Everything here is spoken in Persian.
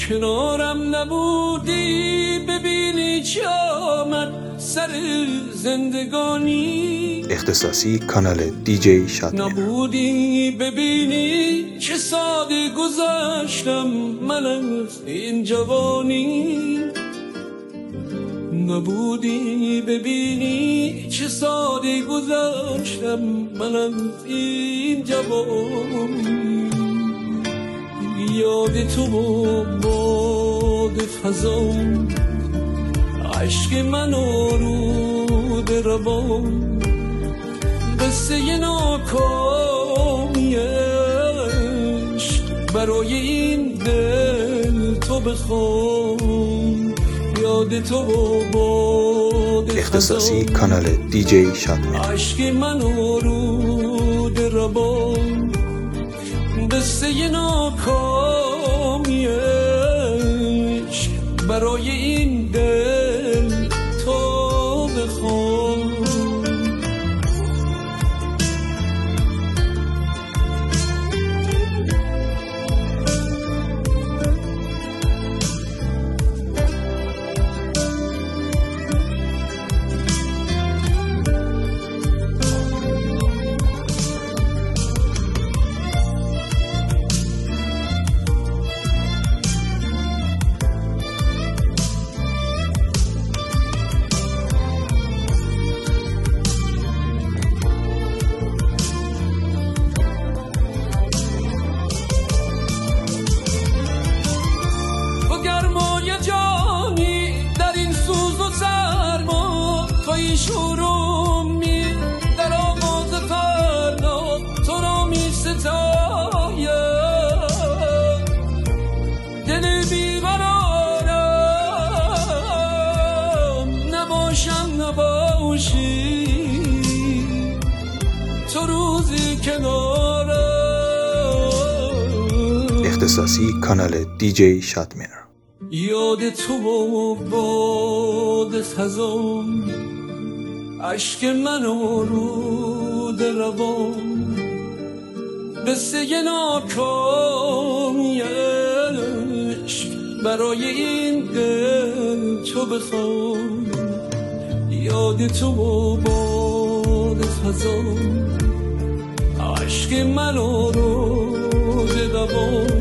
کنارم نبودی ببینی چه آمد سر زندگانی. اختصاصی کانال دیجی شادمهر. نبودی ببینی چه ساده گذشتم من از این جوانی. نبودی ببینی چه ساده گذشتم من از این جوانی. یاد تو و باد خزان عشق من آرود روان. قصه ناکامی عشق برای این دل تو بخوان. یاد تو و باد اختصاصی کانال دیجی شادمهر. عشق من آرود روان. قصه ناکامی عشق برای این دل تو بخوان. شرومی در آواز فردا تو را می ستایم. دل بیقرارم نباشم نباشی تو روزی کنارم. اختصاصی کانال دیجی شادمهر. یاد تو و باد خزان عشق من آرود روان. قصه ناکامی عشق برای این دل تو بخوان. یاد تو و باد خزان عشق من آرود روان.